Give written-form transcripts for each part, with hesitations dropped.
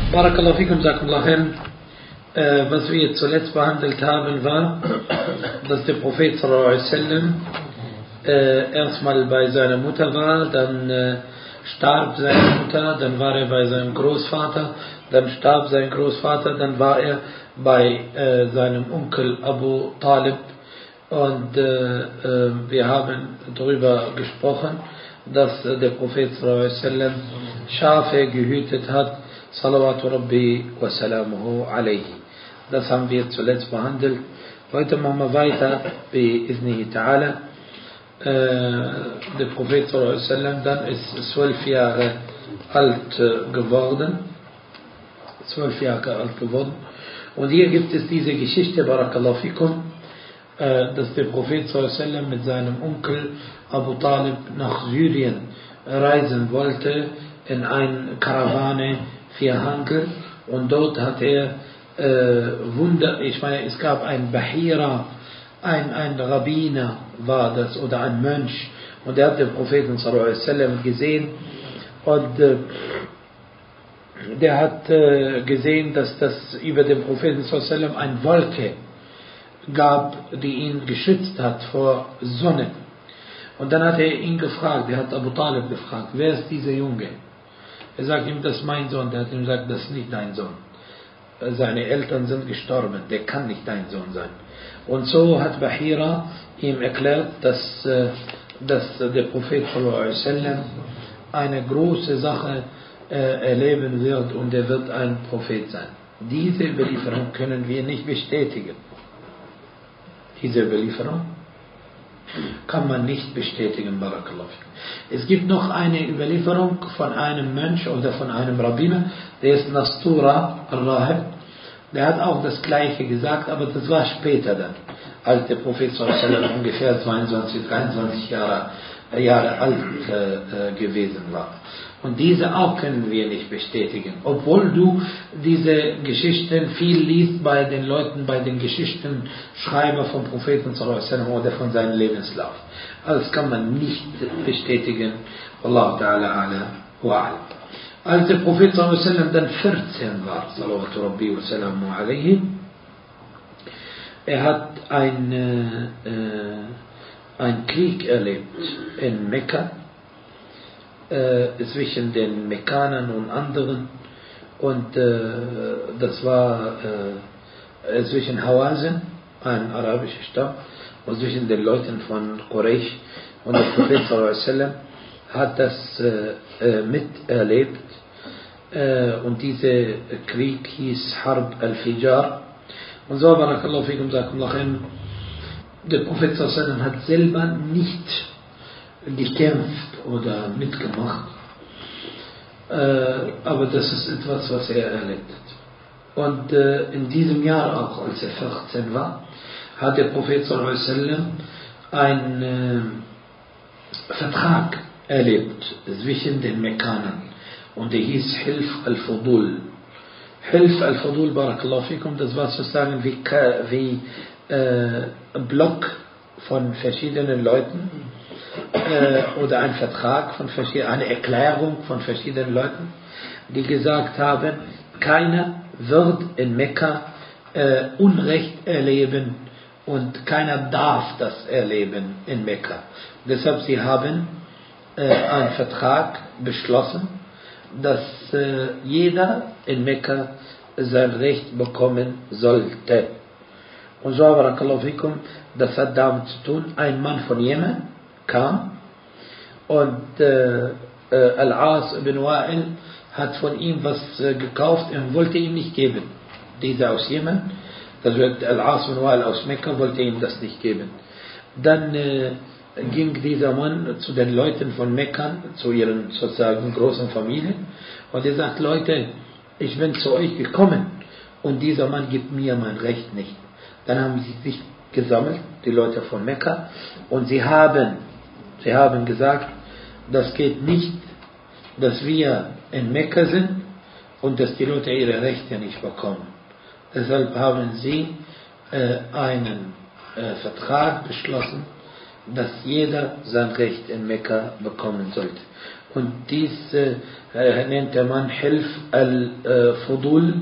Barakallahu fikum, Jazakumullah khair. Was wir zuletzt behandelt haben, war, dass der Prophet sallallahu alaihi wasallam erstmal bei seiner Mutter war, dann starb seine Mutter, dann war er bei seinem Großvater, dann starb sein Großvater, dann war er bei seinem Onkel Abu Talib, und wir haben darüber gesprochen, dass der Prophet sallallahu alaihi wasallam Schafe gehütet hat, Salawatu Rabbi wa Salamuhu alayhi. Das haben wir zuletzt behandelt. Heute machen wir weiter bei Iznihi Ta'ala. Der Prophet sallallahu alaihi wasallam dann ist 12 Jahre alt geworden. 12 Jahre alt geworden. Und hier gibt es diese Geschichte, Barakallahu fikum, dass der Prophet sallallahu alaihi wasallam mit seinem Onkel Abu Talib nach Syrien reisen wollte, in eine Karawane für Handel, und dort hat er es gab ein Bahira, ein Rabbiner war das, oder ein Mönch, und der hat den Propheten sallallahu alaihi wasallam gesehen, und der hat gesehen, dass das über den Propheten sallallahu alaihi wasallam eine Wolke gab, die ihn geschützt hat vor Sonne. Und dann hat er ihn gefragt, er hat Abu Talib gefragt, wer ist dieser Junge? Er sagt ihm, das ist mein Sohn. Der hat ihm gesagt, das ist nicht dein Sohn. Seine Eltern sind gestorben, der kann nicht dein Sohn sein. Und so hat Bahira ihm erklärt, dass der Prophet sallallahu alaihi wasallam eine große Sache erleben wird, und er wird ein Prophet sein. Diese Überlieferung können wir nicht bestätigen. Diese Überlieferung kann man nicht bestätigen, Barakallahu. Es gibt noch eine Überlieferung von einem Mönch oder von einem Rabbiner, der ist Nastura al-Rahib. Der hat auch das Gleiche gesagt, aber das war später dann, als der Prophet sallallahu alaihi wasallam ungefähr 22, 23 Jahre alt gewesen war. Und diese auch können wir nicht bestätigen, obwohl du diese Geschichten viel liest bei den Leuten, bei den Geschichtenschreiber vom Propheten sallallahu alaihi wasallam oder von seinem Lebenslauf. Also das kann man nicht bestätigen. Wallahu ta'ala ala wa ala. Als der Prophet sallallahu alaihi wasallam dann 14 war, Salawatu Rabbi wa Salamu alayhi, er hat einen Krieg erlebt in Mekka, zwischen den Mekkanern und anderen, und das war zwischen Hawazin, ein arabischer Stamm, und zwischen den Leuten von Quraysh, und der Prophet sallallahu alaihi wasallam hat das miterlebt, und dieser Krieg hieß Harb al-Fijar. Und so, Barakallahu fikum, Jazakumullah khair, der Prophet sallallahu alaihi wasallam hat selber nicht gekämpft oder mitgemacht, aber das ist etwas, was er erlebt hat. Und in diesem Jahr auch, als er 14 war, hat der Prophet sallallahu alaihi wasallam einen Vertrag erlebt zwischen den Mekkanern, und der hieß Hilf al-Fudul. Hilf al-Fudul, Barakallahu fikum, das war sozusagen wie Block von verschiedenen Leuten, oder ein Vertrag von eine Erklärung von verschiedenen Leuten, die gesagt haben, keiner wird in Mekka Unrecht erleben, und keiner darf das erleben in Mekka. Deshalb sie haben einen Vertrag beschlossen, dass jeder in Mekka sein Recht bekommen sollte. Und so, Barakallahu fikum, das hat damit zu tun, ein Mann von Jemen kam, und Al-As ibn Wa'il hat von ihm was gekauft und wollte ihm nicht geben. Dieser aus Jemen, also Al-As ibn Wa'il aus Mekka, wollte ihm das nicht geben. Dann ging dieser Mann zu den Leuten von Mekka, zu ihren sozusagen großen Familien, und er sagt, Leute, ich bin zu euch gekommen, und dieser Mann gibt mir mein Recht nicht. Dann haben sie sich gesammelt, die Leute von Mekka, und sie haben gesagt, das geht nicht, dass wir in Mekka sind und dass die Leute ihre Rechte nicht bekommen. Deshalb haben sie einen Vertrag beschlossen, dass jeder sein Recht in Mekka bekommen sollte. Und dies nennt der Mann Hilf al-Fudul.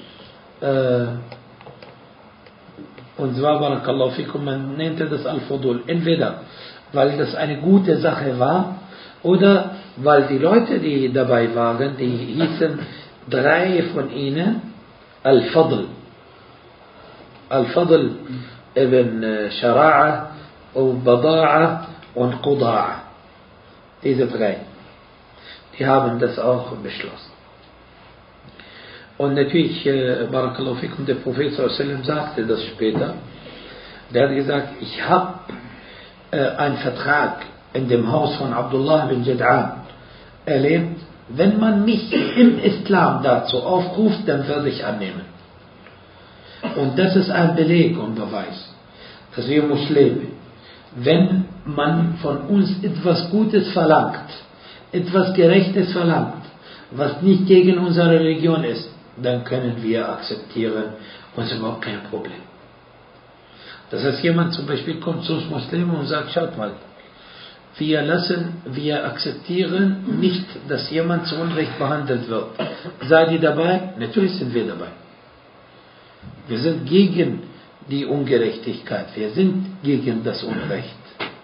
Und zwar, Barakallahu fikum, man nannte das Al-Fudul. Entweder, weil das eine gute Sache war, oder weil die Leute, die dabei waren, die hießen 3 von ihnen Al-Fadl. Al-Fadl ibn Shara'a, Bada'a und Quda'a. Diese 3. Die haben das auch beschlossen. Und natürlich, Barakallahu fikum, der Prophet sallallahu sagte das später. Der hat gesagt, ich habe einen Vertrag in dem Haus von Abdullah bin Jad'an erlebt, wenn man mich im Islam dazu aufruft, dann werde ich annehmen. Und das ist ein Beleg und Beweis, dass wir Muslime, wenn man von uns etwas Gutes verlangt, etwas Gerechtes verlangt, was nicht gegen unsere Religion ist, dann können wir akzeptieren und es ist überhaupt kein Problem. Das heißt, jemand zum Beispiel kommt zu uns Muslimen und sagt, schaut mal, wir akzeptieren nicht, dass jemand zu Unrecht behandelt wird. Seid ihr dabei? Natürlich sind wir dabei. Wir sind gegen die Ungerechtigkeit. Wir sind gegen das Unrecht.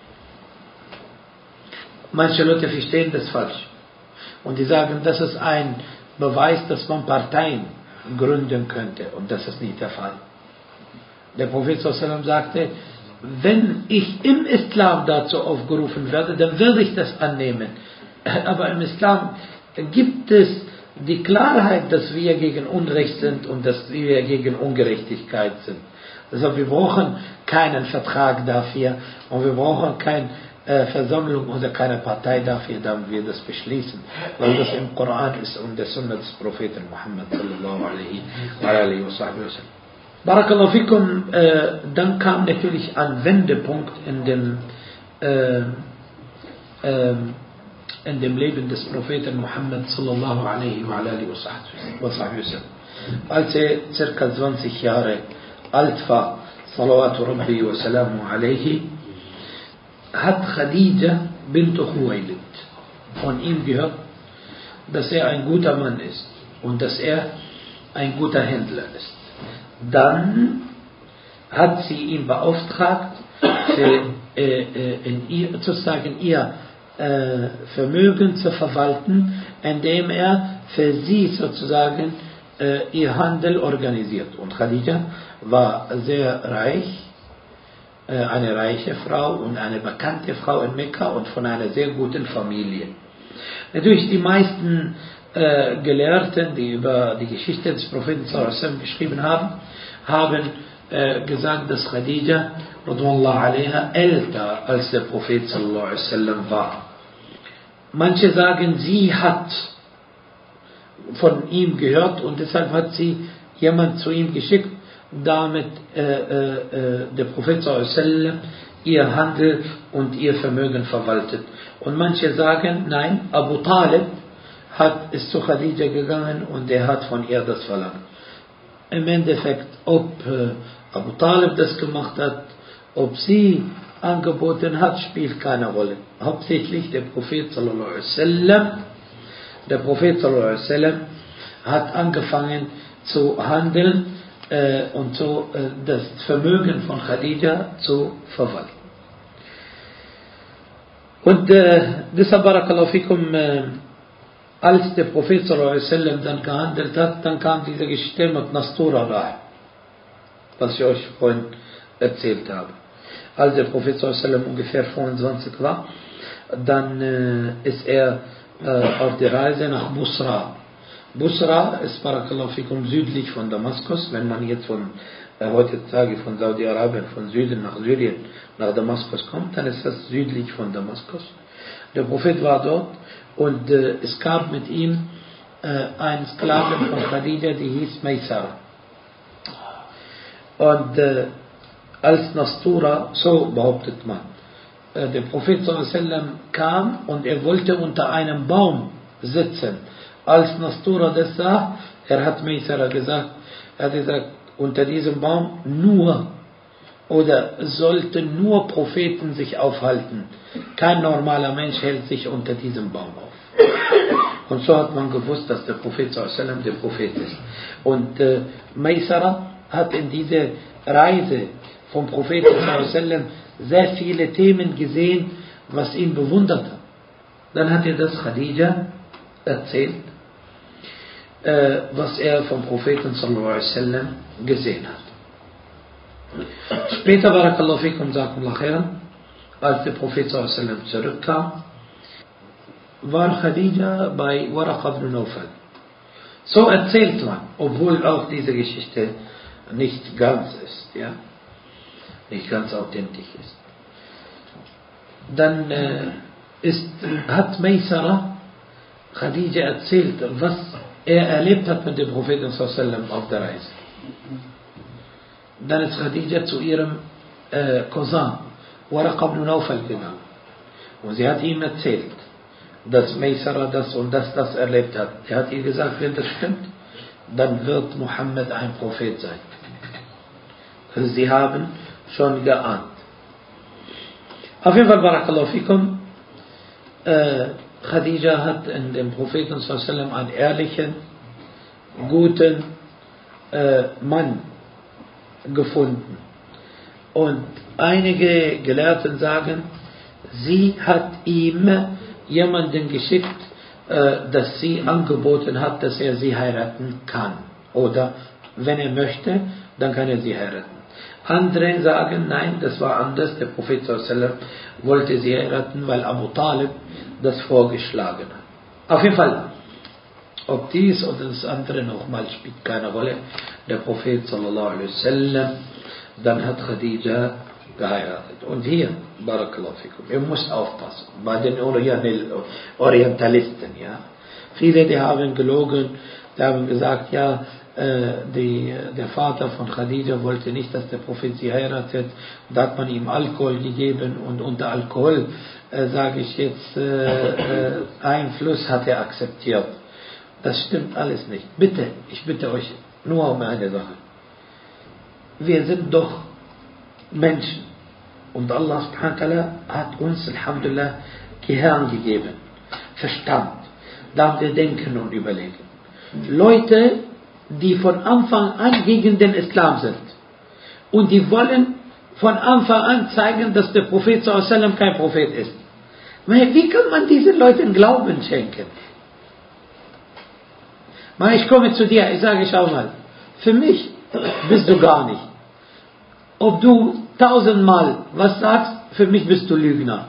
Manche Leute verstehen das falsch. Und die sagen, das ist ein Beweis, dass man Parteien gründen könnte. Und das ist nicht der Fall. Der Prophet sallallahu sagte, wenn ich im Islam dazu aufgerufen werde, dann werde ich das annehmen. Aber im Islam gibt es die Klarheit, dass wir gegen Unrecht sind und dass wir gegen Ungerechtigkeit sind. Deshalb, wir brauchen keinen Vertrag dafür und wir brauchen keine Versammlung oder keine Partei dafür, damit wir das beschließen. Weil das im Koran ist und der Sunna des Propheten Muhammad sallallahu alaihi wa sallam. Barakallahu fikum, dann kam natürlich ein Wendepunkt in dem Leben des Propheten Muhammad sallallahu alaihi wa sallam. Als er circa 20 Jahre alt war, salawatu rabbi wa salamu alaihi, hat Khadija bint Khuwaylid von ihm gehört, dass er ein guter Mann ist und dass er ein guter Händler ist. Dann hat sie ihn beauftragt, ihr Vermögen zu verwalten, indem er für sie sozusagen ihr Handel organisiert. Und Khadija war sehr reich, eine reiche Frau und eine bekannte Frau in Mekka und von einer sehr guten Familie. Natürlich die meisten Gelehrten, die über die Geschichte des Propheten sallallahu alaihi wasallam geschrieben haben gesagt, dass Khadija radhiyallahu anha älter als der Prophet sallallahu alaihi wasallam war. Manche sagen, sie hat von ihm gehört und deshalb hat sie jemand zu ihm geschickt, damit der Prophet sallallahu alaihi wasallam ihr Handel und ihr Vermögen verwaltet. Und manche sagen, nein, Abu Talib ist zu Khadija gegangen und er hat von ihr das verlangt. Im Endeffekt, ob Abu Talib das gemacht hat, ob sie angeboten hat, spielt keine Rolle. Hauptsächlich der Prophet sallallahu alaihi wasallam hat angefangen zu handeln und das Vermögen von Khadija zu verwalten. Und deshalb, Barakallahu fikum, als der Prophet sallallahu alaihi wasallam dann gehandelt hat, dann kam diese Geschichte mit Nastura rein, was ich euch vorhin erzählt habe. Als der Prophet sallallahu alaihi wasallam ungefähr 25 war, dann ist er auf der Reise nach Busra. Busra ist, Barakallahu fikum, südlich von Damaskus. Wenn man jetzt heutzutage von Saudi-Arabien, von Süden nach Syrien, nach Damaskus kommt, dann ist das südlich von Damaskus. Der Prophet war dort und es gab mit ihm einen Sklaven von Khadija, die hieß Maysara. Und als Nastura, so behauptet man, der Prophet sallallahu alaihi wasallam kam und er wollte unter einem Baum sitzen. Als Nastura das sah, er hat Maysara gesagt, unter diesem Baum sollten nur Propheten sich aufhalten. Kein normaler Mensch hält sich unter diesem Baum auf. Und so hat man gewusst, dass der Prophet sallam der Prophet ist. Und Maysara hat in dieser Reise vom Propheten sallam sehr viele Themen gesehen, was ihn bewundert hat. Dann hat er das Khadija erzählt, was er vom Propheten sallam gesehen hat. Später, Barakallahu fikum, Jazakumullah khairan, als der Prophet sallam zurückkam, war Khadija bei Waraqa ibn Nawfal. So erzählt man, obwohl auch diese Geschichte nicht ganz ist, ja, nicht ganz authentisch ist. Dann hat Maysara Khadija erzählt, was er erlebt hat mit dem Propheten sallam auf der Reise. Dann ist Khadija zu ihrem Cousin Waraqa ibn Nawfal gegangen und sie hat ihm erzählt, dass Maysara das und das erlebt hat. Er hat ihr gesagt, wenn das stimmt, dann wird Muhammad ein Prophet sein. Also sie haben schon geahnt. Auf jeden Fall, Barakallahu fikum, Khadija hat in dem Propheten sallam einen ehrlichen, guten Mann gefunden. Und einige Gelehrten sagen, sie hat ihm jemanden geschickt, dass sie angeboten hat, dass er sie heiraten kann. Oder wenn er möchte, dann kann er sie heiraten. Andere sagen, nein, das war anders. Der Prophet sallam wollte sie heiraten, weil Abu Talib das vorgeschlagen hat. Auf jeden Fall, ob dies oder das andere nochmal spielt keine Rolle. Der Prophet sallallahu alaihi wasallam, dann hat Khadija geheiratet. Und hier, Barakallahu fikum, ihr müsst aufpassen, bei den Orientalisten, ja. Viele, die haben gelogen, die haben gesagt, ja, der Vater von Khadija wollte nicht, dass der Prophet sie heiratet. Da hat man ihm Alkohol gegeben und unter Alkohol, sage ich jetzt, Einfluss hat er akzeptiert. Das stimmt alles nicht. Bitte, ich bitte euch nur um eine Sache. Wir sind doch Menschen und Allah subhanahu wa ta'ala hat uns, Alhamdulillah, Gehirn gegeben, Verstand, damit wir denken und überlegen. Leute, die von Anfang an gegen den Islam sind und die wollen von Anfang an zeigen, dass der Prophet sallam kein Prophet ist. Wie kann man diesen Leuten Glauben schenken? Ich komme zu dir, ich sage, schau mal, für mich bist du gar nicht. Ob du 1000-mal was sagst, für mich bist du Lügner.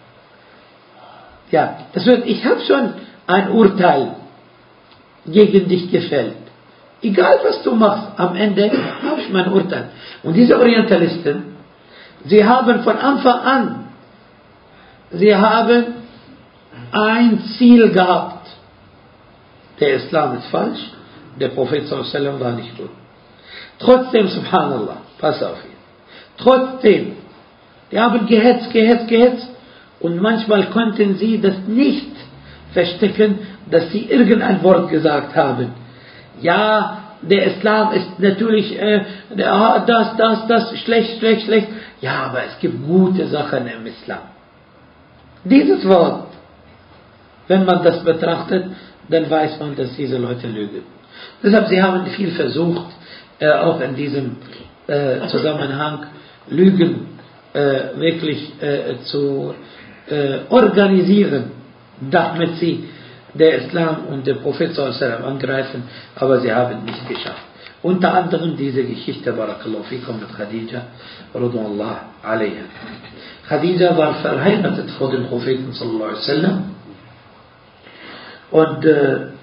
Ja, ich habe schon ein Urteil gegen dich gefällt. Egal was du machst, am Ende habe ich mein Urteil. Und diese Orientalisten, sie haben von Anfang an, sie haben ein Ziel gehabt. Der Islam ist falsch, der Prophet sallam war nicht gut. Trotzdem, subhanallah, pass auf ihn. Trotzdem, die haben gehetzt und manchmal konnten sie das nicht verstecken, dass sie irgendein Wort gesagt haben. Ja, der Islam ist natürlich das, schlecht. Ja, aber es gibt gute Sachen im Islam. Dieses Wort, wenn man das betrachtet, dann weiß man, dass diese Leute lügen. Deshalb, sie haben viel versucht, auch in diesem Zusammenhang Lügen wirklich zu organisieren, damit sie der Islam und der Prophet sallam angreifen, aber sie haben nicht geschafft. Unter anderem diese Geschichte, Barakallahu fikum, mit Khadija, radhiyallahu anha. Khadija war verheiratet vor dem Propheten sallallahu alaihi wasallam und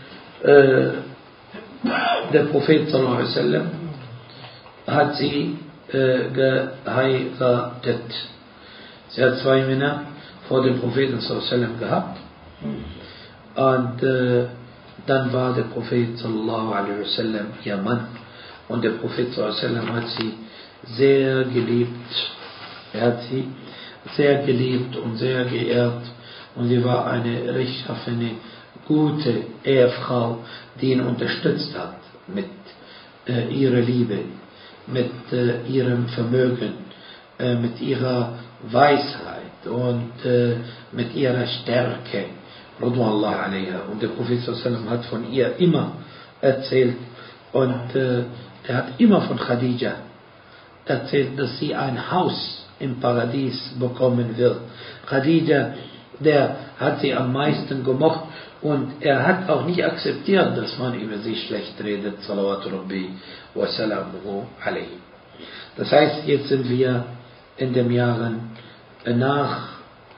der Prophet sallallahu alaihi wasallam hat sie geheiratet. Sie hat 2 Männer vor dem Propheten sallallahu alaihi wasallam gehabt. Und dann war der Prophet sallallahu alaihi wasallam ihr Mann. Und der Prophet sallallahu alaihi wasallam hat sie sehr geliebt. Er hat sie sehr geliebt und sehr geehrt. Und sie war eine rechtschaffene, gute Ehefrau, die ihn unterstützt hat mit ihrer Liebe, mit ihrem Vermögen, mit ihrer Weisheit und mit ihrer Stärke Radwanallah alaiha. Und der Prophet sallallahu hat von ihr immer erzählt. Und er hat immer von Khadija erzählt, dass sie ein Haus im Paradies bekommen wird. Khadija, der hat sie am meisten gemocht. Und er hat auch nicht akzeptiert, dass man über sie schlecht redet. Salawatu Rabbi wa salamuhu alayhi. Das heißt, jetzt sind wir in den Jahren nach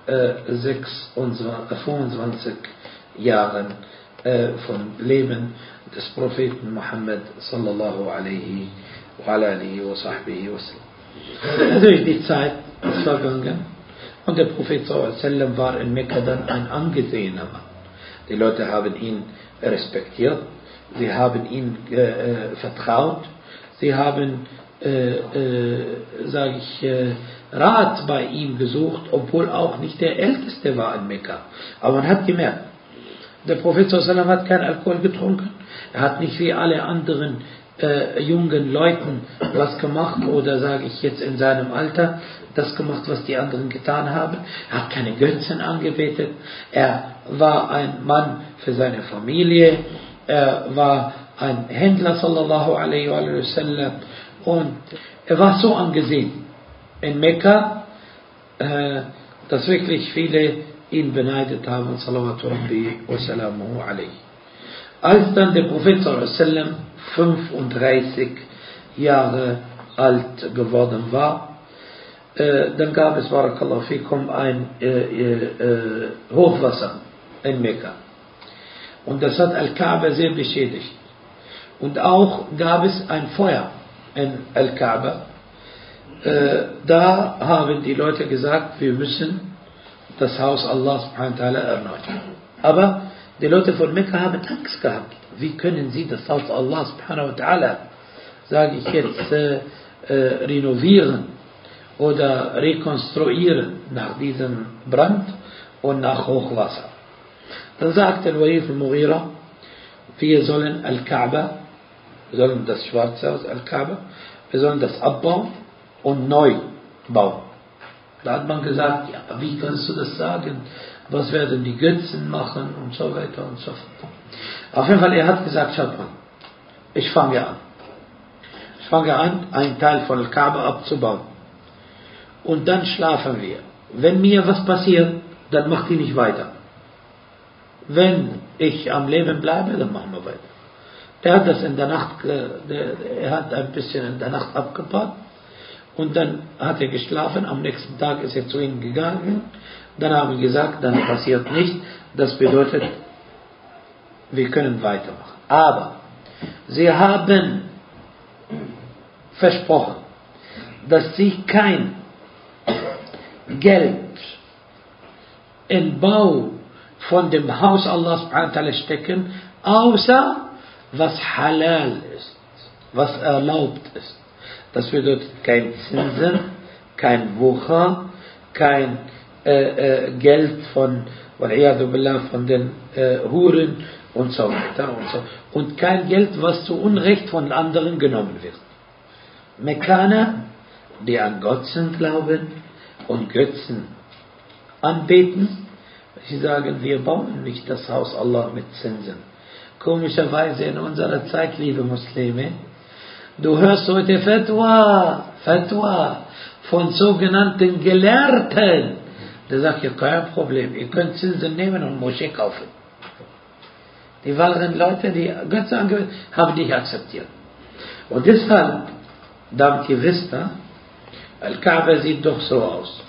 25 Jahren von Leben des Propheten Muhammad sallallahu alaihi wa alihi wa sahbihi wa sallam. Natürlich die Zeit ist vergangen und der Prophet sallallahu alaihi wa sallam war in Mekka dann ein angesehener Mann. Die Leute haben ihn respektiert, sie haben ihm vertraut, sie haben Rat bei ihm gesucht, obwohl auch nicht der Älteste war in Mekka. Aber man hat gemerkt, der Prophet sallallahu alaihi wasallam hat keinen Alkohol getrunken, er hat nicht wie alle anderen jungen Leuten was gemacht oder sage ich jetzt in seinem Alter das gemacht, was die anderen getan haben. Er hat keine Götzen angebetet, er war ein Mann für seine Familie, er war ein Händler sallallahu alaihi wasallam und er war so angesehen in Mekka, dass wirklich viele ihn beneidet haben, salawatu rabbi wa salamuhu alayhi. Als dann der Prophet sallallahu alaihi wasallam 35 Jahre alt geworden war, dann gab es, barakallahu fikum, ein Hochwasser in Mekka. Und das hat Al-Kaaba sehr beschädigt. Und auch gab es ein Feuer in Al-Kaaba. Da haben die Leute gesagt, wir müssen das Haus Allah subhanahu wa ta'ala erneuern. Aber die Leute von Mekka haben Angst gehabt. Wie können sie das Haus Allah subhanahu wa ta'ala, sage ich jetzt, renovieren oder rekonstruieren nach diesem Brand und nach Hochwasser? Dann sagte Al-Walid al-Mughira, wir sollen Al-Kaaba, wir sollen das schwarze Haus Al-Kaaba, wir sollen das abbauen und neu bauen. Da hat man gesagt, ja, wie kannst du das sagen? Was werden die Götzen machen und so weiter und so fort. Auf jeden Fall, er hat gesagt, schaut mal, ich fange an. Ich fange an, einen Teil von Al-Kaaba abzubauen. Und dann schlafen wir. Wenn mir was passiert, dann macht die nicht weiter. Wenn ich am Leben bleibe, dann machen wir weiter. Der hat das in der Nacht, er hat ein bisschen in der Nacht abgebaut. Und dann hat er geschlafen, am nächsten Tag ist er zu ihnen gegangen. Dann haben wir gesagt, dann passiert nicht. Das bedeutet, wir können weitermachen. Aber sie haben versprochen, dass sie kein Geld im Bau von dem Haus Allah subhanahu wa ta'ala stecken, außer was halal ist, was erlaubt ist. Das bedeutet kein Zinsen, kein Wucher, kein Geld von den Huren und so weiter und so. Und kein Geld, was zu Unrecht von anderen genommen wird. Mekkaner, die an Götzen glauben und Götzen anbeten, sie sagen, wir bauen nicht das Haus Allah mit Zinsen. Komischerweise in unserer Zeit, liebe Muslime, du hörst heute Fatwa von sogenannten Gelehrten. Der sagt, ja, kein Problem, ihr könnt Zinsen nehmen und Moschee kaufen. Die wahren Leute, die Götze angehören, haben nicht akzeptiert. Und deshalb, damit ihr wisst, Al-Kaaba sieht doch so aus.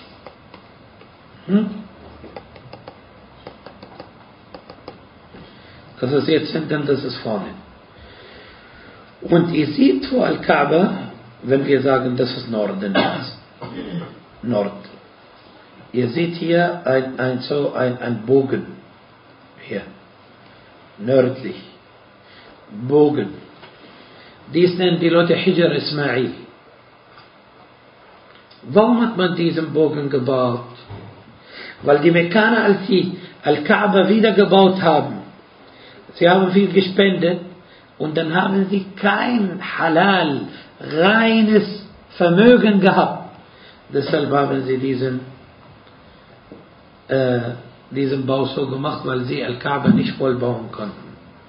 Das ist jetzt hinten, das ist vorne. Und ihr seht vor Al-Kaaba, wenn wir sagen, das ist Norden, Nord. Ihr seht hier ein Bogen. Hier. Nördlich. Bogen. Dies nennen die Leute Hijr Ismail. Warum hat man diesen Bogen gebaut? Weil die Mekkaner, als sie Al-Kaaba wieder gebaut haben, sie haben viel gespendet und dann haben sie kein halal, reines Vermögen gehabt. Deshalb haben sie diesen diesen Bau so gemacht, weil sie Al-Kaaba nicht voll bauen konnten.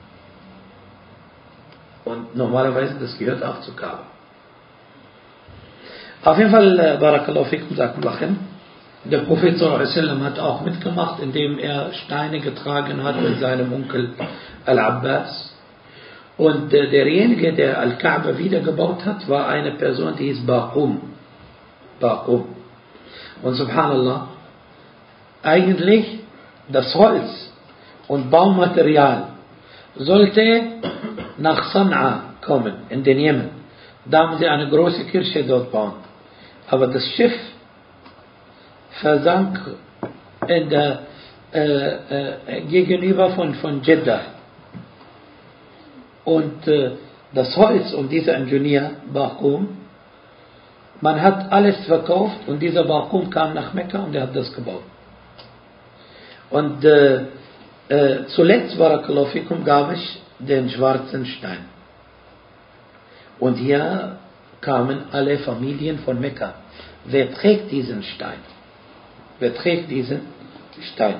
Und normalerweise, das gehört auch zu Kaaba. Auf jeden Fall, Barakallahu fikum, sagt Lachen. Der Prophet sallallahu alaihi wasallam hat auch mitgemacht, indem er Steine getragen hat mit seinem Onkel Al-Abbas. Und derjenige, der Al-Kaaba wiedergebaut hat, war eine Person, die hieß Baqum. Und subhanallah, eigentlich das Holz und Baumaterial sollte nach San'a kommen, in den Jemen. Da haben sie eine große Kirche dort bauen. Aber das Schiff versank in der, gegenüber von Jeddah. Und das Holz und dieser Ingenieur, Baqum, man hat alles verkauft und dieser Baqum kam nach Mekka und er hat das gebaut. Und zuletzt, Barakallahu fikum, gab es den schwarzen Stein. Und hier kamen alle Familien von Mekka. Wer trägt diesen Stein? Wer trägt diesen Stein?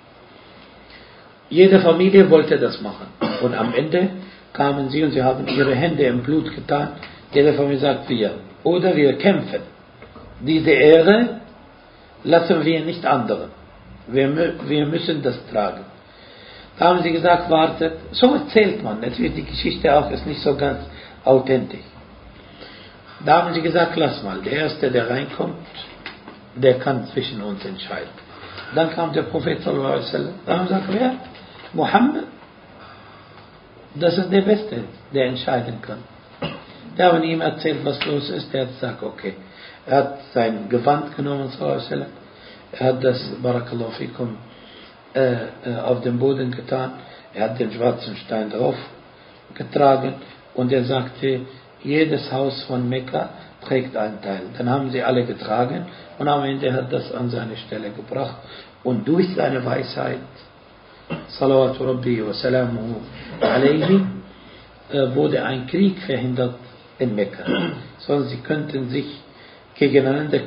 Jede Familie wollte das machen. Und am Ende kamen sie und sie haben ihre Hände im Blut getan. Jede Familie sagt wir. Oder wir kämpfen. Diese Ehre lassen wir nicht anderen. Wir müssen das tragen. Da haben sie gesagt, wartet. So erzählt man. Natürlich die Geschichte auch ist nicht so ganz authentisch. Da haben sie gesagt, lass mal, der Erste, der reinkommt, der kann zwischen uns entscheiden. Dann kam der Prophet sallallahu alaihi wasallam. Da haben sie gesagt, wer? Mohammed? Das ist der Beste, der entscheiden kann. Da haben ihm erzählt, was los ist. Der hat gesagt, okay. Er hat sein Gewand genommen, sallallahu alaihi wasallam. Er hat das, Barakallahu fikum, auf den Boden getan. Er hat den schwarzen Stein drauf getragen und er sagte, jedes Haus von Mekka trägt einen Teil. Dann haben sie alle getragen und am Ende hat das an seine Stelle gebracht. Und durch seine Weisheit, Salawatu Rabbi wa Salamuhu alayhi, wurde ein Krieg verhindert in Mekka. Sondern sie könnten sich gegeneinander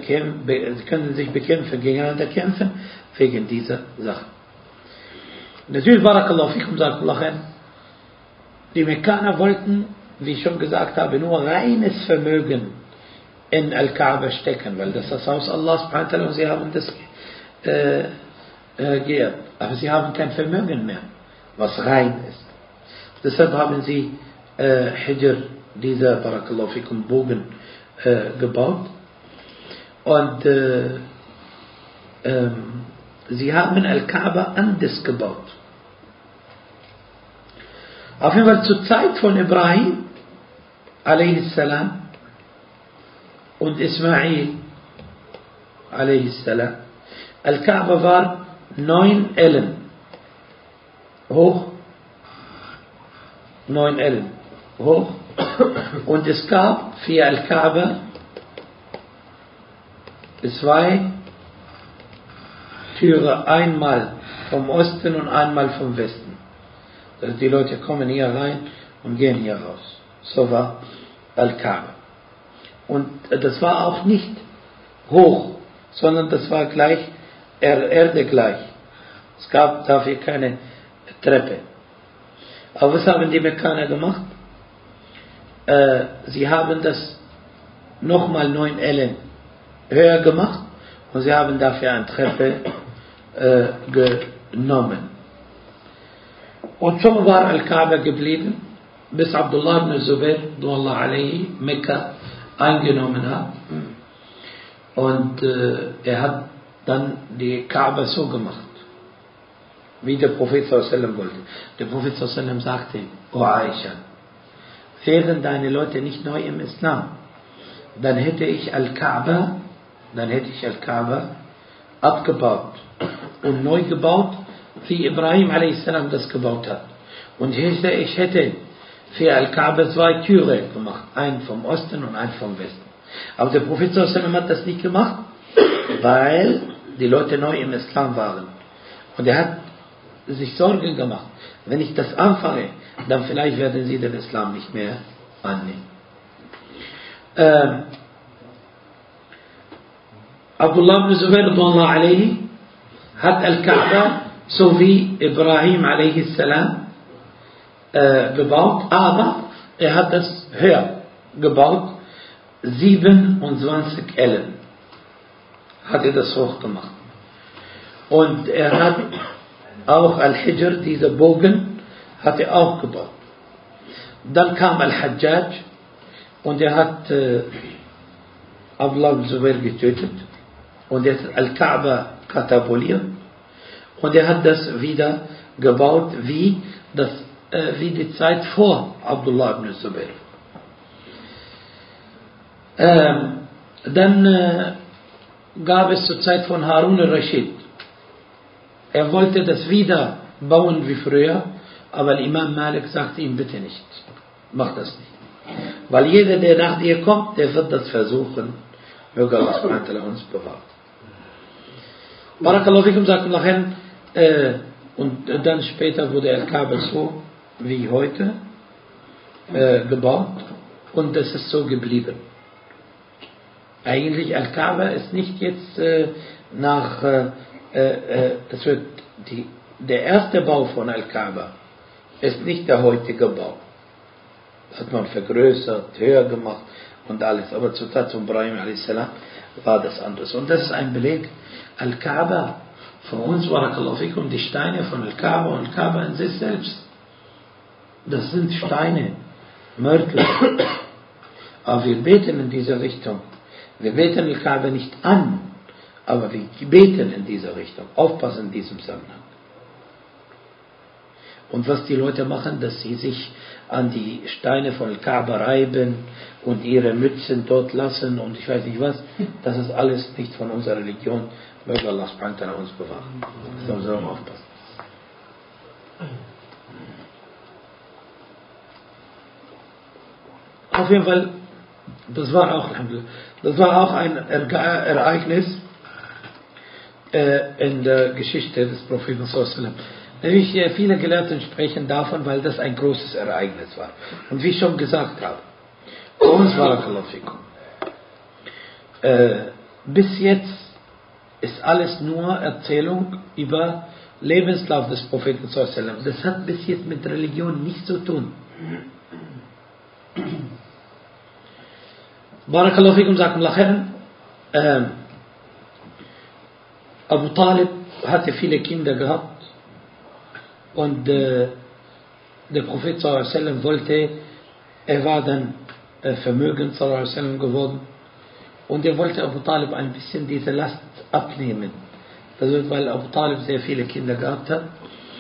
kämpfen wegen dieser Sache. Natürlich, Barakallahu fikum, sagt Allah, die Mekkaner wollten, wie ich schon gesagt habe, nur reines Vermögen in Al-Kaaba stecken, weil das ist das Haus Allah subhanahu wa ta'ala und sie haben das geehrt. Aber sie haben kein Vermögen mehr, was rein ist. Deshalb haben sie Hijr, dieser Barakallahu fikum, Bogen gebaut. Und sie haben Al-Kaaba anders gebaut. Auf jeden Fall zur Zeit von Ibrahim a.s. und Ismail a.s. Al-Kaaba war 9 Ellen hoch, 9 Ellen hoch, und es gab für Al-Kaaba 2 Türe, einmal vom Osten und einmal vom Westen. Also die Leute kommen hier rein und gehen hier raus. So war Al-Kaaba. Und das war auch nicht hoch, sondern das war gleich, Erde gleich. Es gab dafür keine Treppe. Aber was haben die Mekkaner gemacht? Sie haben das nochmal 9 Ellen höher gemacht und sie haben dafür eine Treppe genommen. Und so war Al-Kaaba geblieben, bis Abdullah ibn Zubair alayhi Mekka eingenommen hat. Und er hat dann die Kaaba so gemacht, wie der Prophet sallallahu alaihi wasallam wollte. Der Prophet sallallahu alaihi wasallam sagte, O Aisha, wären deine Leute nicht neu im Islam, dann hätte ich Al-Kaaba abgebaut und neu gebaut, wie Ibrahim a.s. das gebaut hat. Und ich hätte für Al-Kaaba 2 Türe gemacht, einen vom Osten und einen vom Westen. Aber der Prophet sallallahu alaihi wasallam hat das nicht gemacht, weil die Leute neu im Islam waren. Und er hat sich Sorgen gemacht, wenn ich das anfange, dann vielleicht werden sie den Islam nicht mehr annehmen. Abdullah ibn Zubair alayhi hat Al-Kaaba so wie Ibrahim a.s. Gebaut, aber er hat das höher gebaut, 27 Ellen hat er das hoch gemacht. Und er hat auch Al-Hijr, dieser Bogen, hat er auch gebaut. Dann kam Al-Hajjaj und er hat Abdullah ibn Zubair getötet und er hat Al-Kaaba katapoliert und er hat das wieder gebaut wie die Zeit vor Abdullah ibn Zubair. Dann gab es zur Zeit von Harun al-Rashid. Er wollte das wieder bauen wie früher, aber Imam Malik sagte ihm bitte nicht. Mach das nicht. Weil jeder, der nach dir kommt, der wird das versuchen. Möge Allah uns bewahren. Barakallahu fikum, sagt nachher, und dann später wurde Al-Kaaba so wie heute gebaut und das ist so geblieben. Eigentlich Al-Kaaba ist nicht jetzt das wird der erste Bau von Al-Kaaba ist nicht der heutige Bau. Das hat man vergrößert, höher gemacht und alles. Aber zur Zeit von Ibrahim a.s. war das anders. Und das ist ein Beleg. Al-Kaaba, von uns, barakallahu fikum, die Steine von Al-Kaaba und Al-Kaaba in sich selbst, das sind Steine, Mörtel. Aber wir beten in dieser Richtung. Wir beten Al-Kaaba nicht an, aber wir beten in dieser Richtung. Aufpassen in diesem Zusammenhang. Und was die Leute machen, dass sie sich an die Steine von Al-Kaaba reiben und ihre Mützen dort lassen und ich weiß nicht was, das ist alles nicht von unserer Religion. Möge Allah subhanahu wa ta'ala uns bewahren. So sollen wir aufpassen. Auf jeden Fall, das war auch ein Ereignis in der Geschichte des Propheten sallallahu alaihi wasallam. Nämlich viele Gelehrte sprechen davon, weil das ein großes Ereignis war. Und wie ich schon gesagt habe, für uns barakallahu fikum, bis jetzt ist alles nur Erzählung über Lebenslauf des Propheten sallallahu alaihi wasallam. Das hat bis jetzt mit Religion nichts zu tun. Barakallahu fikum, jazakumullahu khairan. Abu Talib hatte viele Kinder gehabt und der Prophet sallallahu alaihi wasallam wollte, er war dann vermögend sallallahu alaihi wasallam geworden und er wollte Abu Talib ein bisschen diese Last abnehmen. Das wird, weil Abu Talib sehr viele Kinder gehabt hat.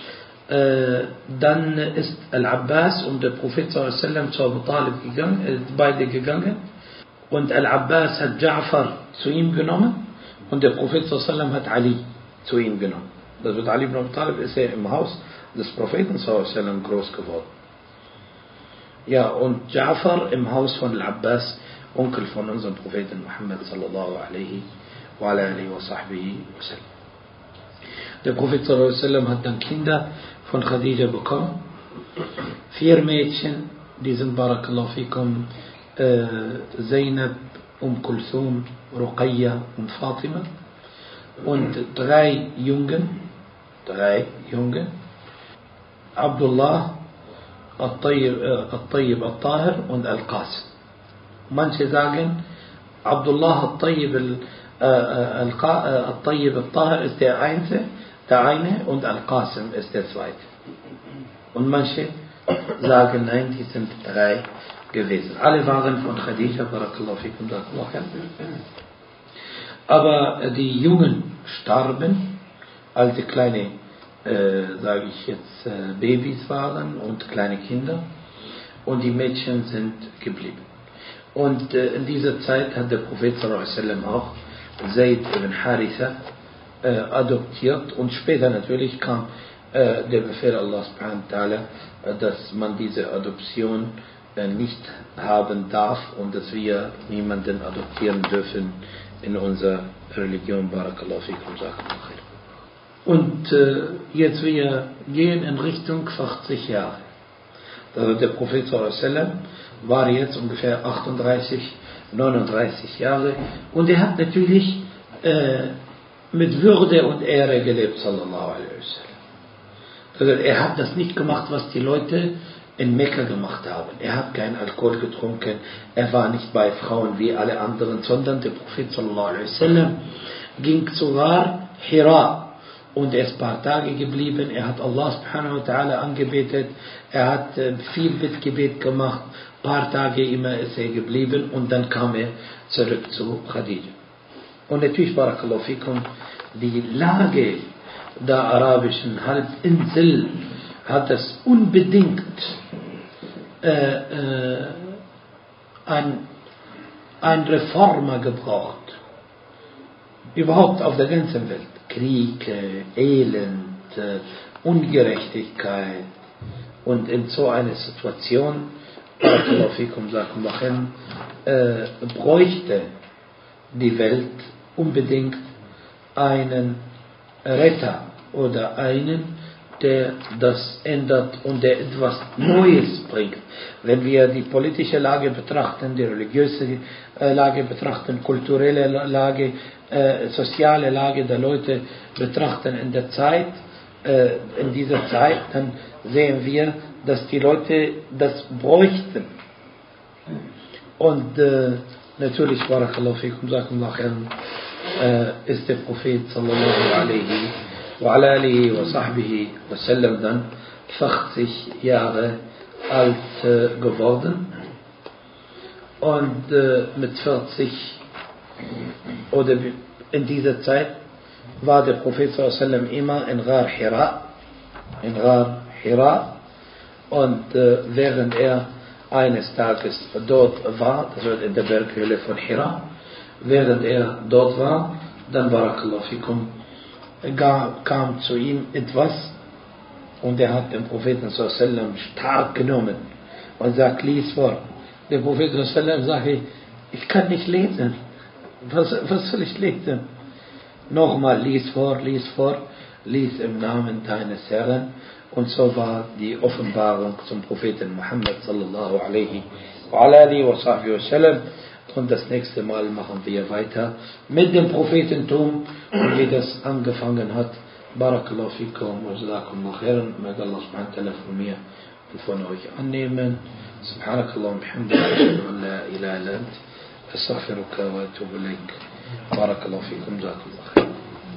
Dann ist Al-Abbas und der Prophet sallallahu alaihi wasallam zu Abu Talib gegangen, beide gegangen und Al-Abbas hat Ja'far zu ihm genommen und der Prophet sallallahu alaihi wasallam hat Ali zu ihm genommen. Das wird Ali ibn Abi Talib ist er im Haus des Propheten sallallahu alaihi wasallam groß geworden. Ja, und Ja'far im Haus von Al-Abbas, Onkel von unserem Propheten Muhammad sallallahu alaihi wa alihi wa sahbihi wa sallam. Der Prophet sallallahu alaihi wasallam hat dann Kinder von Khadija bekommen. 4 Mädchen, die sind barakallahu fikum, Zainab, Kulthum, Ruqayya und Fatima. Und 3 Jungen, Abdullah, Al-Tayyib, Al-Tahir und Al-Qasim. Manche sagen, Abdullah Al-Tayyib, Al-Tayyib, Al-Tahir ist der eine und Al-Qasim ist der zweite. Und manche sagen, nein, die sind 3 gewesen. Alle waren von Khadija, barakallahu fikum, aber die Jungen starben, als die kleine, sage ich jetzt, Babys waren und kleine Kinder und die Mädchen sind geblieben. Und in dieser Zeit hat der Prophet sallallahu alaihi wasallam auch Zayd ibn Haritha adoptiert und später natürlich kam der Befehl Allah subhanahu wa ta'ala, dass man diese Adoption nicht haben darf und dass wir niemanden adoptieren dürfen in unserer Religion. Barakallahu fikum. Und jetzt wir gehen in Richtung 40 Jahre. Also der Prophet sallallahu alaihi wasallam war jetzt ungefähr 38, 39 Jahre und er hat natürlich mit Würde und Ehre gelebt, sallallahu alaihi wasallam. Er hat das nicht gemacht, was die Leute in Mekka gemacht haben. Er hat keinen Alkohol getrunken, er war nicht bei Frauen wie alle anderen, sondern der Prophet sallallahu alaihi wasallam ging zu Ghar Hira und er ist ein paar Tage geblieben. Er hat Allah subhanahu wa ta'ala angebetet, er hat viel Bittgebet gemacht, ein paar Tage immer ist er geblieben und dann kam er zurück zu Khadija. Und natürlich, barakallahu fikum, die Lage der arabischen Halbinsel hat es unbedingt ein Reformer gebraucht. Überhaupt auf der ganzen Welt. Krieg, Elend, Ungerechtigkeit. Und in so einer Situation, barakallahu fikum, bräuchte die Welt unbedingt einen Retter oder einen, der das ändert und der etwas Neues bringt. Wenn wir die politische Lage betrachten, die religiöse Lage betrachten, kulturelle Lage, soziale Lage der Leute betrachten in dieser Zeit, dann sehen wir, dass die Leute das bräuchten. Und natürlich, barakallahu fikum, ist der Prophet sallallahu alaihi wa ala alihi wa sahbihi wa sallam dann 80 Jahre alt geworden. Und mit 40 oder in dieser Zeit war der Prophet sallallahu alaihi wa sallam immer in Ghar Hira. Und während er eines Tages dort war, das war in der Berghöhle von Hira, während er dort war, dann barakallahu fikum, kam zu ihm etwas und er hat den Propheten sallallahu alaihi wasallam stark genommen und sagt, lies vor. Der Prophet sallallahu alaihi wasallam sagt, ich kann nicht lesen. Was soll ich lesen? Nochmal, lies vor, lies im Namen deines Herrn. Und so war die Offenbarung zum Propheten Muhammad sallallahu alaihi wa alihi wa sahbihi wa sallam. Und das nächste Mal machen wir weiter mit dem Prophetentum und wie das angefangen hat. Barakallahu fikum wa jazakumullahu khairan. Möge Allah subhanahu wa ta'ala von mir und von euch annehmen. Subhanakallah wa bihamdika, ashhadu an la ilaha illa ant, astaghfiruka wa atubu ilaik. Barakallahu fikum, jazakumullahu khairan.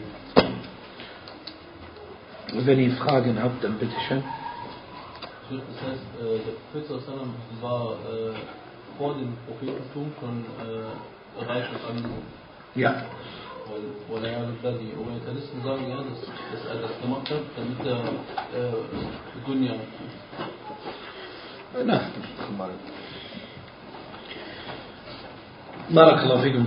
Wenn ihr Fragen habt, dann bitteschön. Das heißt, der Prophet sallam war vor dem Prophetentum schon reich und angesehen. Ja. Weil die Orientalisten sagen ja, dass er das gemacht hat, damit er Dunya. Na, Barakallahu fikum,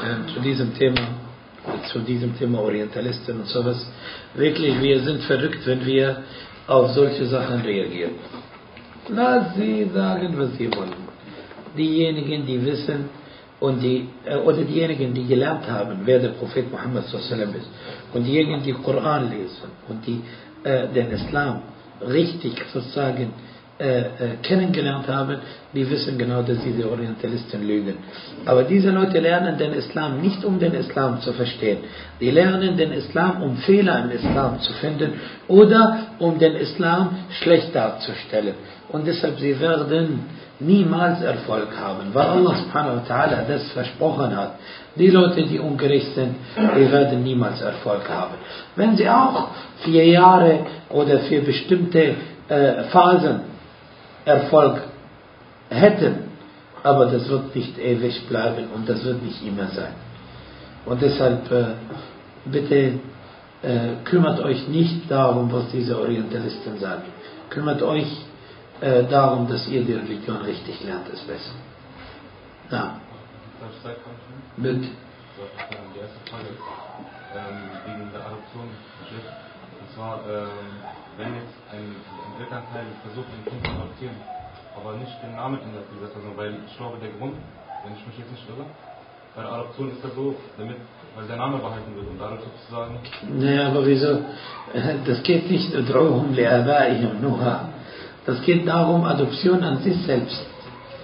zu diesem Thema Orientalisten und sowas. Wirklich, wir sind verrückt, wenn wir auf solche Sachen reagieren. Lass sie sagen, was sie wollen. Diejenigen, die wissen und oder diejenigen, die gelernt haben, wer der Prophet Muhammad sallallahu alaihi wasallam ist, und diejenigen, die Koran lesen und die den Islam richtig sozusagen kennengelernt haben, die wissen genau, dass diese Orientalisten lügen. Aber diese Leute lernen den Islam nicht, um den Islam zu verstehen. Die lernen den Islam, um Fehler im Islam zu finden oder um den Islam schlecht darzustellen. Und deshalb, sie werden niemals Erfolg haben, weil Allah subhanahu wa ta'ala das versprochen hat. Die Leute, die ungerecht sind, die werden niemals Erfolg haben. Wenn sie auch 4 Jahre oder für bestimmte Phasen Erfolg hätten, aber das wird nicht ewig bleiben und das wird nicht immer sein. Und deshalb bitte kümmert euch nicht darum, was diese Orientalisten sagen. Kümmert euch darum, dass ihr die Religion richtig lernt, ist besser. Ja. Bitte. Die erste Frage wegen der Adoption. Und zwar, wenn jetzt ein Elternteil versucht, ein Kind zu adoptieren, aber nicht den Namen ändert dieser Person, weil ich glaube, der Grund, wenn ich mich jetzt nicht irre, bei der Adoption ist das so, weil der Name behalten wird und dadurch sozusagen... Naja, aber wieso? Das geht nicht darum, das geht darum, Adoption an sich selbst.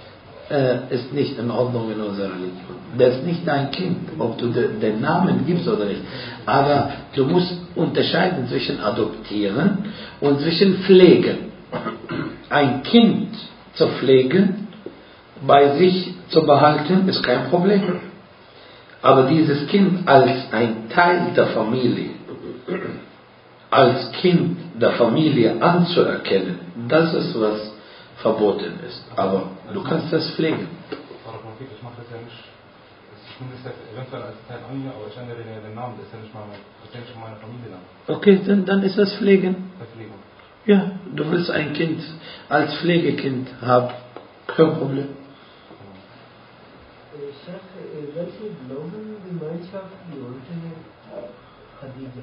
ist nicht in Ordnung in unserer Religion. Das ist nicht dein Kind, ob du den Namen gibst oder nicht. Aber du musst unterscheiden zwischen adoptieren und zwischen pflegen. Ein Kind zu pflegen, bei sich zu behalten, ist kein Problem. Aber dieses Kind als ein Teil der Familie, als Kind der Familie anzuerkennen, das ist, was verboten ist. Aber du kannst das pflegen. Ich mache das ja nicht. Ich nehme das eventuell als Teil an mir, aber ich ändere den Namen. Das ist ja nicht meine Familie. Okay, dann ist das Pflegen. Verpflegung. Ja, du willst ein Kind als Pflegekind haben. Kein Problem. Welche Glaubengemeinschaft gehörte Khadija?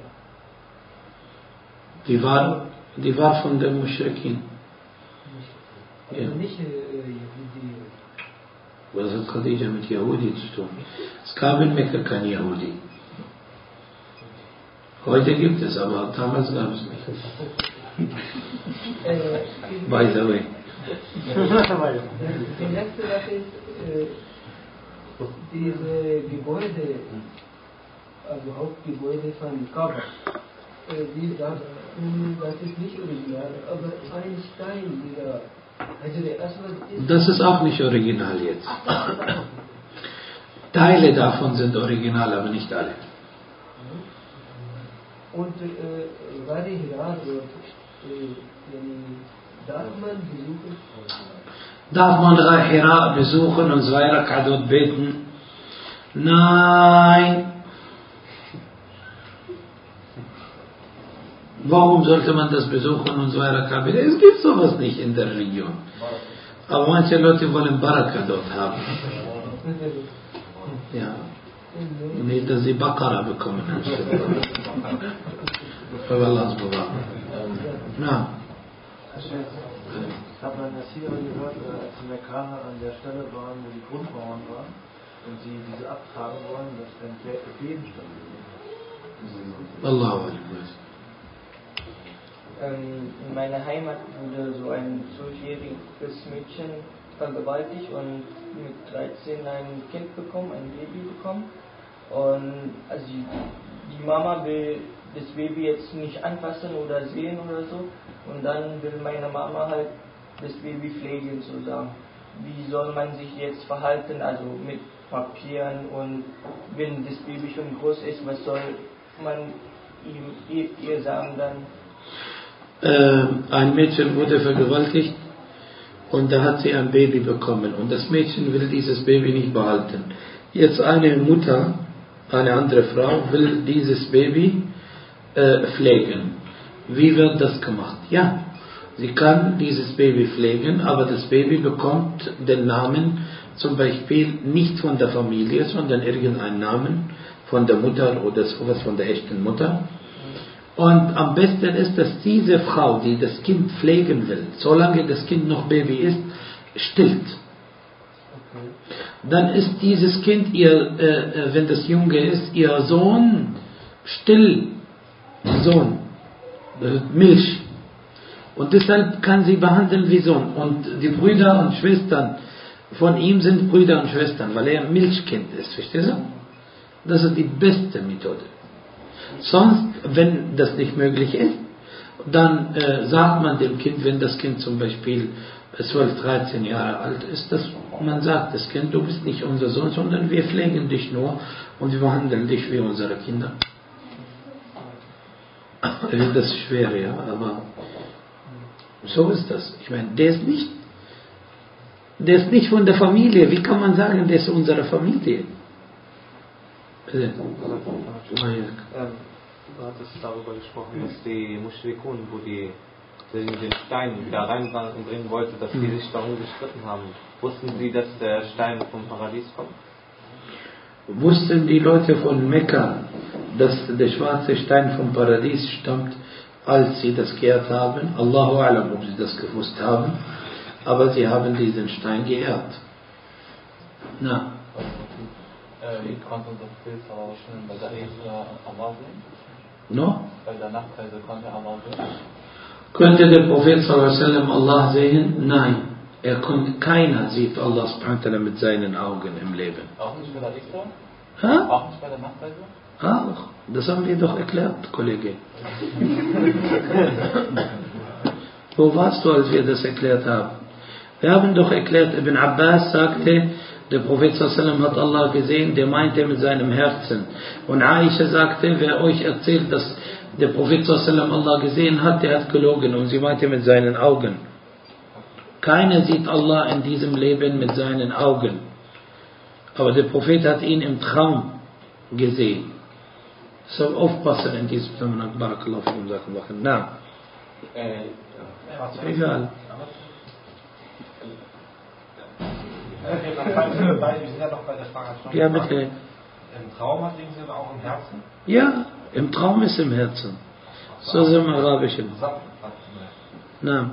Die war von den Muschrikin. Also nicht Yahudi. Was hat Khadija mit Yahudi zu tun? Es gab in Mekka kein Yahudi. Heute gibt es, aber damals gab es nicht. By the way. Die letzte Sache ist, diese Gebäude, also Hauptgebäude von Kaaba, die sagten, das ist nicht original, aber ein Stein, dieser, also der Aswad ist... Das ist auch nicht original jetzt. Teile davon sind original, aber nicht alle. Und Wadi Hira dort, darf man besuchen? Darf man Hira besuchen und 2 Rak'a dort beten? Nein. Warum sollte man das besuchen und 2 Rak'a beten? Es gibt sowas nicht in der Region. Aber manche Leute wollen Baraka dort haben. Ja. Nicht, dass sie Baqara bekommen. Aber Allahs bewahren. Ja. Ich habe an der Sira gehört, als die Mekkaner an der Stelle waren, wo die Grundmauern waren und sie diese abtragen wollen, dass ein Beben stattfindet. Allahu Akbar. In meiner Heimat wurde so ein 12-jähriges Mädchen vergewaltigt und mit 13 ein Kind bekommen, ein Baby bekommen. Und also die Mama will das Baby jetzt nicht anfassen oder sehen oder so. Und dann will meine Mama halt das Baby pflegen sozusagen. Wie soll man sich jetzt verhalten, also mit Papieren, und wenn das Baby schon groß ist, was soll man ihr sagen dann? Ein Mädchen wurde vergewaltigt und da hat sie ein Baby bekommen und das Mädchen will dieses Baby nicht behalten. Jetzt eine Mutter, eine andere Frau will dieses Baby pflegen. Wie wird das gemacht? Ja, sie kann dieses Baby pflegen, aber das Baby bekommt den Namen zum Beispiel nicht von der Familie, sondern irgendeinen Namen von der Mutter oder sowas von der echten Mutter. Und am besten ist, dass diese Frau, die das Kind pflegen will, solange das Kind noch Baby ist, stillt. Dann ist dieses Kind, wenn das Junge ist, ihr Sohn, Stillsohn, Milch. Und deshalb kann sie behandeln wie Sohn. Und die Brüder und Schwestern von ihm sind Brüder und Schwestern, weil er Milchkind ist, verstehst du? Das ist die beste Methode. Sonst, wenn das nicht möglich ist, dann sagt man dem Kind, wenn das Kind zum Beispiel 12, 13 Jahre alt ist, dass man sagt, das Kind, du bist nicht unser Sohn, sondern wir pflegen dich nur und wir behandeln dich wie unsere Kinder. Das ist schwer, ja, aber so ist das. Ich meine, der ist nicht von der Familie. Wie kann man sagen, der ist unsere Familie? Du hattest darüber gesprochen, dass die Mushrikun, wo die den Stein wieder reinbringen wollte, dass die sich darum gestritten haben. Wussten sie, dass der Stein vom Paradies kommt? Wussten die Leute von Mekka, dass der schwarze Stein vom Paradies stammt, als sie das geehrt haben? Allahu A'lam, ob sie das gewusst haben, aber sie haben diesen Stein geehrt. Na. Wie konnte das Bild verrauschen bei der Allah sehen? No? Bei der Nachtreise konnte Allah sehen? Könnte der Prophet sallallahu alaihi wasallam Allah sehen? Nein. Keiner sieht Allah subhanahu wa ta'ala mit seinen Augen im Leben. Auch nicht bei der Diktor? Ha? Auch nicht bei der Nachweise? Auch. Das haben wir doch erklärt, Kollege. Wo warst du, als wir das erklärt haben? Wir haben doch erklärt, Ibn Abbas sagte, der Prophet sallallahu hat Allah gesehen, der meinte mit seinem Herzen. Und Aisha sagte, wer euch erzählt, dass der Prophet sallallahu Allah gesehen hat, der hat gelogen. Und sie meinte mit seinen Augen. Keiner sieht Allah in diesem Leben mit seinen Augen. Aber der Prophet hat ihn im Traum gesehen. So aufpassen in diesem Zusammenhang. Barakallahu fikum, Jazakallahu khairan. Na. Egal. Wir sind ja noch bei der Frage. Ja, bitte. Im Traum hat Ding sind auch im Herzen? Ja, im Traum ist im Herzen. So sind im Arabischen. Na.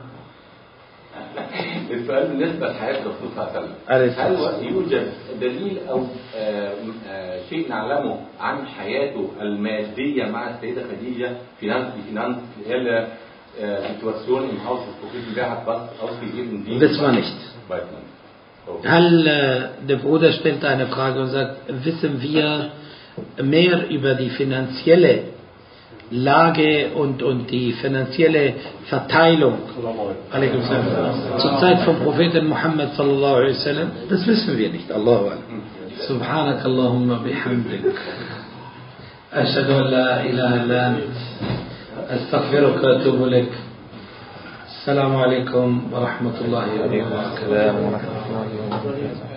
السؤال بالنسبة لحياة الرسول صلى الله عليه عليه وسلم الصلاة هل يوجد دليل أو شيء نعلمه عن حياته المادية مع السيدة خديجة finanzielle Situation im Haus des Propheten? Wer hat was ausgegeben? Wissen wir nicht. Der Bruder stellt eine Frage und sagt, wissen wir mehr über die finanzielle Lage und die finanzielle Verteilung zur Zeit vom Propheten Muhammad sallallahu alaihi wasallam? Das wissen wir nicht. Allahu alam. Subhanak Allahumma bihamdik. Ashhadu an la ilaha illa ant. Astaghfiruka wa atubu ilaik. Assalamu alaikum wa rahmatullahi wa barakatuh.